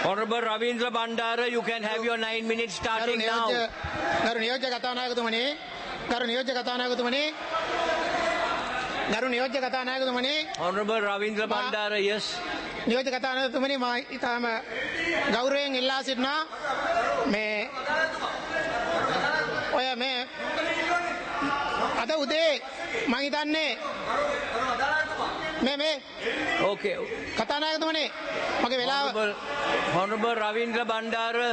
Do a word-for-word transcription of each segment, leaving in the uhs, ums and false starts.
Honorable Ravindra Bandara, you can have your nine minutes starting now. ගරු නියෝජ්‍ය කතානායකතුමනි ගරු නියෝජ්‍ය කතානායකතුමනි ගරු නියෝජ්‍ය කතානායකතුමනි Honorable Ravindra Bandara, yes. නියෝජ්‍ය කතානායකතුමනි මා ඊටම ගෞරවයෙන් ඉල්ලා සිටිනවා මේ ඔය මේ අද උදේ මම හිතන්නේ මේ මේ Okay. කතානායකතුමනි මගේ වෙලාව Honorable, Honorable Ravindra Bandara.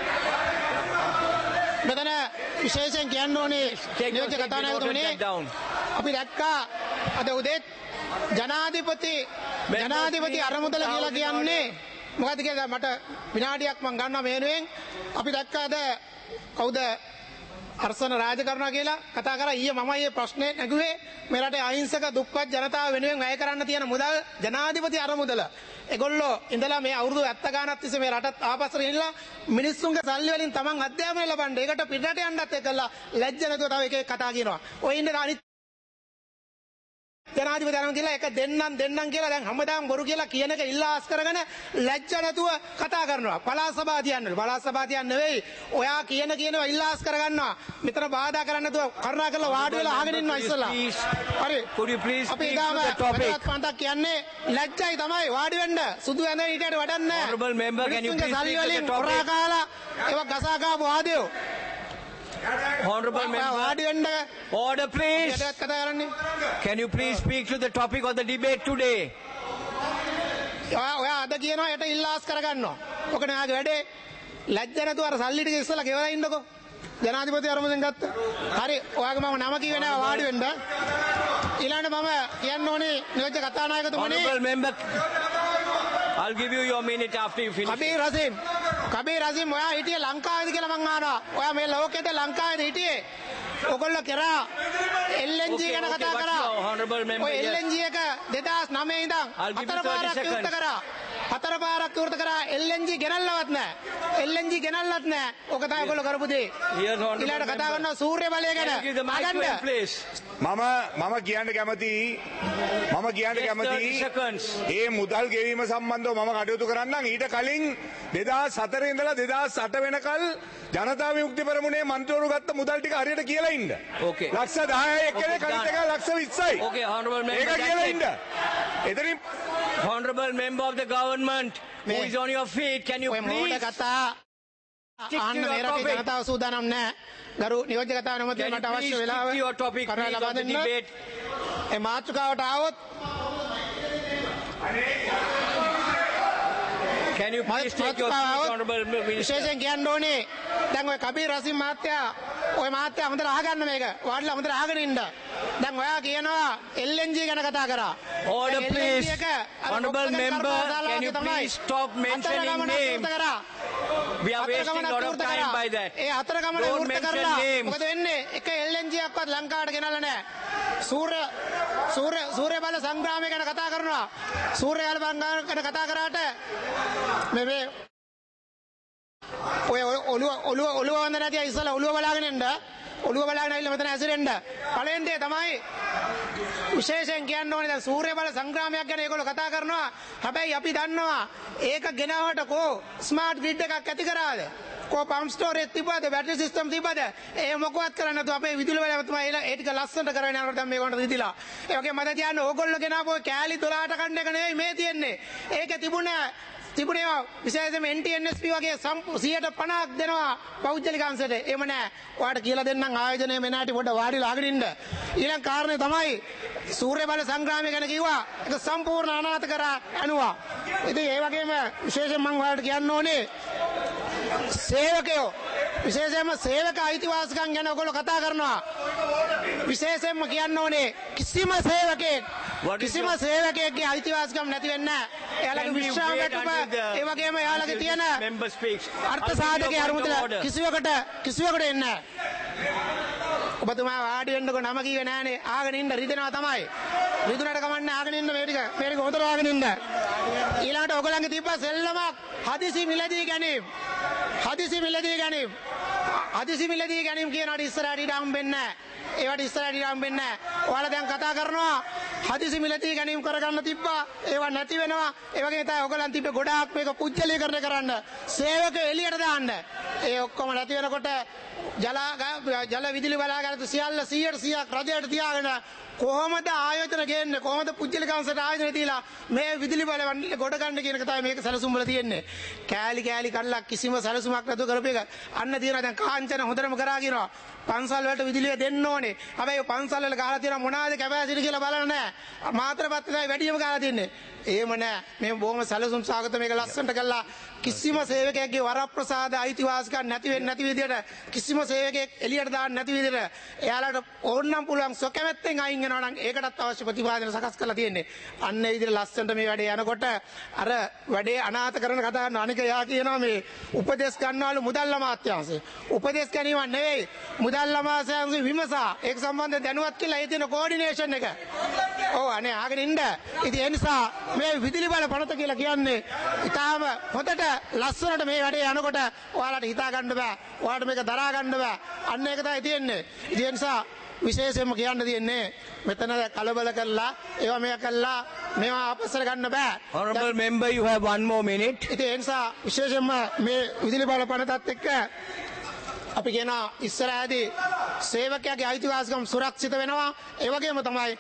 මෙතන විශේෂයෙන් කියන්න ඕනේ නියෝජ්‍ය කතානායකතුමනි අපි දැක්කා අද උදේ ජනාධිපති ජනාධිපති අරමුදල කියලා කියන්නේ මොකද්ද කියලා මට විනාඩියක් මම ගන්නවා මේ වෙනුවෙන් අපි දැක්කා අද කවුද අර්සන රාජකරුණා කියලා කතා කරා ඊයේ මම ඊයේ ප්‍රශ්නේ නැගුවේ මේ රටේ අහිංසක දුප්පත් ජනතාව වෙනුවෙන් වැය කරන්න තියෙන මුදල් ජනාධිපති අරමුදල ඒගොල්ලෝ ඉඳලා මේ අවුරුදු හැත්තෑ ගානක් තිස්සේ මේ රටත් ආපස්සට ගෙනිලා මිනිස්සුන්ගේ සල්ලි වලින් තමන් අධ්‍යාපනය ලබන්න ඒකට පිටරට යන්නත් එක්කලා ලැජ්ජ නැතුව තව එක එක කතා කියනවා ඔය ඉන්න අනිත් ජනාධිපති අරමුදල කියලා එක දෙන්නම් දෙන්නම් කියලා දැන් හැමදාම බොරු කියලා කියන එක ඉල්ලාස් කරගෙන ලැජ්ජ නැතුව කතා කරනවා පළාත් සභාව තියන්නේ පළාත් සභාව තියන්නේ නෙවෙයි ඔයා කියන කියනවා ඉල්ලාස් කරගන්නවා මෙතන බාධා කරන්නේ නැතුව කරුණා කරලා වාඩි වෙලා අහගෙන ඉන්නවා ඉස්සලා හරි Could you please අපි speak to the topic? පන්තක් කියන්නේ ලැජ්ජයි තමයි වාඩි වෙන්න සුදු ඇඳගෙන හිටියට වැඩක් නැහැ Honorable member, can you please speak to the topic? හොරා කාලා ඒවා ගසා ගාපු වාදයෝ Honorable වාඩි member, වෙන්න order please. කතා කරන්නේ Can you please speak to the topic of the debate today? ඔයා ඔයා අද කියනවා යට ඉල්ලාස් කරගන්නවා. ඔක නාගේ වැඩේ. ලැජ්ජ නැතුව අර සල්ලි ටික ඉස්සලා ගෙවලා ඉන්නකෝ. ජනාධිපති අරමුදෙන් ගත්ත. හරි ඔයාගේ මම නම කිව්වේ නෑ වාඩි වෙන්න. ඊළඟට මම කියන්න ඕනේ නියෝජ්‍ය කතානායකතුමනි. Honorable member, I'll give you your minute after you finish. Kabir රසීම් Kabir රසීම් ඔයා හිටියේ ලංකාවේද කියලා මං අහනවා. ඔයා මේ ලෝකෙද ලංකාවේද හිටියේ? ඔයගොල්ලෝ කරා L N G ගැන කතා කරා. ඔය L N G එක දෙදාස් නවය ඉඳන් හතර පාරක් විවෘත කරා. හතර පාරක් විවෘත කරා L N G ගෙනල්ලවත් නැහැ. L N G ගෙනල්ලත් නැහැ. ඔක තමයි ඔයගොල්ලෝ කරපු දේ. ඊළඟට කතා කරනවා සූර්ය බලය ගැන. මම මම කියන්න කැමති මම කියන්න කැමති ඒ මුදල් ගෙවීම සම්බන්ධව මම කටයුතු කරන්නම් ඊට කලින් දෙදාස් හතර ඉඳලා දෙදාස් අට වෙනකල් ජනතා විමුක්ති පෙරමුණේ මන්ත්‍රීවරු ගත්ත මුදල් ටික හරියට කියලා ඉන්න. Okay. ලක්ෂ දහය එක්කනේ කලින් එක ලක්ෂ විස්සයි. Okay, honorable member. ඒක කියලා ඉන්න. එතනින් Honorable member of the government who is on your feet, can you ඔය මොඩ please කතා අහන්න මේ රටේ ජනතාව සූදානම් නැහැ. ගරු නියෝජ්‍ය කතානායකතුමනි Can you මට අවශ්‍ය please වෙලාව stick to your topic, කරුණා please, ලබා of the දෙන්න. debate? ඒ මාතෘකාවට ආවොත් Can you please take your seat, honorable minister? විශේෂයෙන් කියන්න ඕනේ දැන් ඔය කබීර් රසීම් මහත්තයා ඔය මහත්තයා හොඳට අහගන්න මේක වාඩිලා හොඳට අහගෙන ඉන්න දැන් ඔයා කියනවා L N G ගැන කතා කරා Order please. Honorable member, can you please stop mentioning names? We are wasting a lot of time by that. ඒ අතර ගමන Don't විවෘත mention කරලා names. මොකද වෙන්නේ එක L N G ක්වත් ලංකාවට ගෙනල්ලා නැහැ සූර්ය සූර්ය සූර්ය බල සංග්‍රාමය ගැන කතා කරනවා සූර්ය බල සංග්‍රාමය ගැන කතා කරාට මේ මේ ඔය ඔළුව ඔළුව ඔළුව වන්ද නැති අය ඉස්සලා ඔළුව බලාගෙන ඉන්න ඔළුව බලාගෙන ඇවිල්ලා මෙතන ඇසිරෙන්න පළවෙනි දේ තමයි විශේෂයෙන් කියන්න ඕනේ දැන් සූර්ය බල සංග්‍රාමයක් ගැන ඒගොල්ලෝ කතා කරනවා හැබැයි අපි දන්නවා ඒක ගෙනාවට කෝ ස්මාර්ට් ග්‍රිඩ් එකක් ඇති කරාද කෝ පම්ප් ස්ටෝරේජ් තිබ්බද බැටරි සිස්ටම් තිබ්බද ඒ මොකවත් කරන්නේ නැතුව අපේ විදුලි වල තමයි ඒ ටික ලස්සනට කරගෙන යනකොට දැන් මේකට දීලා ඒ වගේ මම කියන්නේ ඕගොල්ලෝ ගෙනාවෝ කෑලි දොළහට කන්න එක නෙවෙයි මේ තියෙන්නේ ඒකේ තිබුණ තිබුණේ විශේෂයෙන්ම N T N S P වගේ සියයට පනහක් දෙනවා පෞද්ගලික අංශයට. එහෙම නැහැ. ඔයාලට කියලා දෙන්නම් ආයෝජනයේ මෙනාටි පොඩ්ඩ වාඩිලා අහගෙන ඉන්න. ඊළඟ කාරණේ තමයි සූර්ය බල සංග්‍රාමය ගැන කිව්වා. ඒක සම්පූර්ණ අනාථ කරා අනුවා. ඉතින් ඒ වගේම විශේෂයෙන් මම ඔයාලට කියන්න ඕනේ සේවකයෝ විශේෂයෙන්ම සේවක අයිතිවාසිකම් ගැන ඔයගොල්ලෝ කතා කරනවා. විශේෂයෙන්ම කියන්න ඕනේ කිසිම සේවකයෙක් කිසිම සේවකයෙක්ගේ අයිතිවාසිකම් නැති වෙන්නේ නැහැ. එයාලගේ විශ්‍රාම වැටුප ඒ වගේම එයාලගේ තියෙන අර්ථ සාධකයේ අරමුදල කිසිවකට කිසිවකට එන්නේ නැහැ. ඔබතුමා වාඩි වෙන්නකො නම කිව්වේ නෑනේ. ආගෙන ඉන්න රිදෙනවා තමයි. රිදුනට කමන්නේ ආගෙන ඉන්න මේ ටික මේ ටික හොඳට ආගෙන ඉන්න. ඊළඟට ඔයගොල්ලන්ගේ තිබ්බ සෙල්ලමක් හදිසි මිලදී ගැනීම. හදිසි මිලදී ගැනීම. හදිසි මිලදී ගැනීම කියනවාට ඉස්සරහට ඉඩ හම්බෙන්නේ නැහැ. ඒවට ඉස්සරහට ඉඩ හම්බෙන්නේ නැහැ. ඔයාලා දැන් කතා කරනවා හදිසි මිලදී ගැනීම කරගන්න තිබ්බා. ඒවා නැති වෙනවා. ඒ වගේ තමයි ඔයගලන් තිබ්බේ ගොඩාක් මේක පුජ්‍යලීකරණය කරන්න. සේවකයෝ එළියට දාන්න. ඒ ඔක්කොම නැති වෙනකොට ජල ජල විදුලි බලාගාර සියල්ල සීයට සීයක් රජයට තියාගෙන කොහොමද ආයතන ගේන්නේ කොහොමද පුජ්‍යලිකාංශයට ආයතන දීලා මේ විදුලි බල ගොඩ ගන්න කියන එක තමයි මේක සැලසුම් වල තියෙන්නේ. කෑලි කෑලි කඩලා කිසිම සැලසුමක් නැතුව කරපු එක අන්න තියෙනවා. දැන් කාංචන හොඳටම කරා කියනවා. පන්සල් වලට විදුලිය දෙන්න ඕනේ. හැබැයි පන්සල් වල ගහලා තියෙනවා මොනවාද කැපැසිටි කියලා බලන්න නැහැ. මාත්‍රපත් තමයි වැඩියම ගහලා තින්නේ. එහෙම නැහැ. මේ බොහොම සැලසුම් සාගත මේක ලස්සනට කළා. කිසිම සේවකයෙක්ගේ වරප්‍රසාද අයිතිවාසිකම් නැති වෙන්නේ නැති විදියට කිසිම සේවකයෙක් එළියට දාන්න නැති විදියට එයාලට ඕනනම් පුළුවන් සොකැමැත්තෙන් අයින් වෙනවා නම් ඒකටත් අවශ්‍ය ප්‍රතිපාදන සකස් කරලා තියෙන්නේ. අන්න ඒ විදිහට ලස්සනට මේ වැඩේ යනකොට අර වැඩේ අනාථ කරන කතා කරන අනික යා කියනවා මේ උපදේශ ගන්නවලු මුදල් අමාත්‍යාංශය. උපදේශ ගැනීම නෙවෙයි මුදල් අමාත්‍යාංශය විමසා ඒක සම්බන්ධයෙන් දැනුවත් කියලා ඒ තියෙන කෝඩිනේෂන් එක. ඔව් අනේ ආගෙන ඉන්න. ඉතින් ඒ නිසා මේ විදුලි බල පනත කියලා කියන්නේ ඊටාම හොඳට ලස්සනට මේ වැඩේ යනකොට ඔයාලට හිතා ගන්න බෑ. ඔයාලට මේක දරා ගන්න බෑ. අන්න ඒක තමයි තියෙන්නේ. ඉතින් ඒ නිසා විශේෂයෙන්ම කියන්න තියෙන්නේ මෙතන කලබල කරලා ඒවා මේක කළා මේවා අපස්සට ගන්න බෑ. Honorable member, you have one more minute. ඉතින් ඒ නිසා විශේෂයෙන්ම මේ විදුලි බල පනතත් එක්ක අපි කියන ඉස්සරහදී සේවකයාගේ අයිතිවාසිකම් සුරක්ෂිත වෙනවා. ඒ වගේම තමයි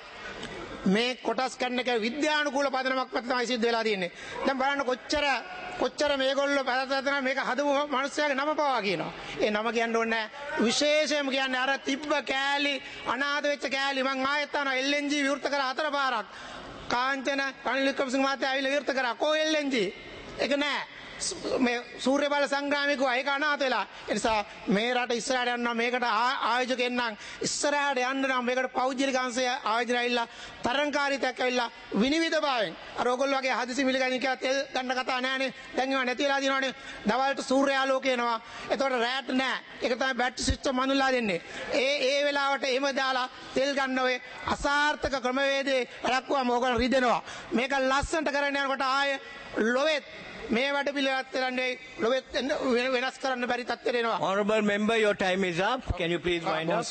මේ කොටස් ගන්න එක විද්‍යානුකූල පදනමක් මත තමයි සිද්ධ වෙලා තියෙන්නේ. දැන් බලන්න කොච්චර කොච්චර මේගොල්ලෝ පැහැදිලිව මේක හදපු මිනිස්සයාගේ නම පවා කියනවා. ඒ නම කියන්න ඕනේ නැහැ. විශේෂයෙන්ම කියන්නේ අර තිබ්බ කෑලි අනාථ වෙච්ච කෑලි මං ආයෙත් අහනවා එල් එන් ජී විවෘත කරා හතර පාරක්. කාංචන රනිල් වික්‍රමසිංහ මහත්තයා ආවිල්ලා විවෘත කරා. කො එල් එන් ජී? ඒක නෑ. මේ සූර්ය බල සංග්‍රාමිකව ඒක අනාථ වෙලා. ඒ නිසා මේ රට ඉස්සරහට යනවා මේකට ආයෝජකෙන් නම් ඉස්සරහට යන්න නම් මේකට පෞද්ගලික අංශය ආයෝජන ඇවිල්ලා තරංකාරීත්වයක් ඇවිල්ලා විනිවිද භාවයෙන් අර ඔයගොල්ලෝ වගේ හදිසි මිලගන්නේ කියලා තෙල් ගන්න කතා නෑනේ. දැන් ඒවා නැති වෙලා දිනවනේ. දවල්ට සූර්ය ආලෝකය එනවා. එතකොට රැට නෑ. ඒක තමයි බැටරි සිස්ටම් මනුල්ලා දෙන්නේ. ඒ ඒ වෙලාවට එහෙම දාලා තෙල් ගන්න ඔය අසාර්ථක ක්‍රමවේදේ රැක්කුවම ඕගොල්ලෝ රිදෙනවා. මේක ලස්සනට කරගෙන යනකොට ආය ලොවෙත් මේ වැඩ පිළිවෙලත් කරන්නේ ලොවෙත් වෙනස් කරන්න බැරි තත්ත්වයට එනවා. Honorable member, your time is up. Can you please wind up?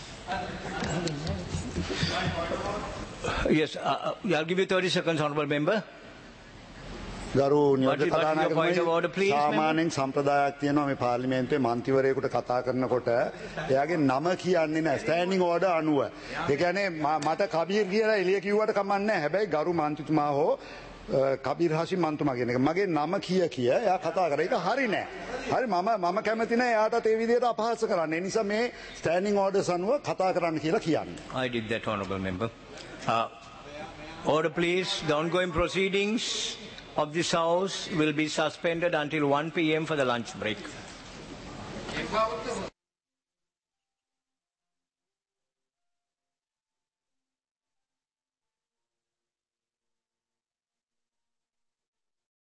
Yes, uh, uh, I'll give you thirty seconds, honorable member. ගරු What is- what is your point of order, please, සාමාන්‍යයෙන් සම්ප්‍රදායක් තියෙනවා මේ පාර්ලිමේන්තුවේ මන්ත්‍රීවරයෙකුට කතා කරනකොට එයාගේ නම කියන්නේ නැහැ ස්ටෑන්ඩින් ඕඩර් අනුව. ඒ කියන්නේ ම- මට කබීර් කියලා එළිය කිව්වට කමක් නැහැ. හැබැයි ගරු මන්ත්‍රීතුමා හෝ අ, කබීර් හෂිම් මන්ත්‍රීතුමා කියන එක මගේ නම කිය කිය එයා කතා කරා. ඒක හරි නෑ. හරි මම මම කැමති නෑ එයාටත් ඒ විදිහට අපහාස කරන්න. ඒ නිසා මේ ස්ටෑන්ඩින් ඕඩර්ස් අනුව කතා කරන්න කියලා කියන්නේ. I did that, honorable member. Uh, order, please. The ongoing proceedings of this house will be suspended until one p m for the lunch break.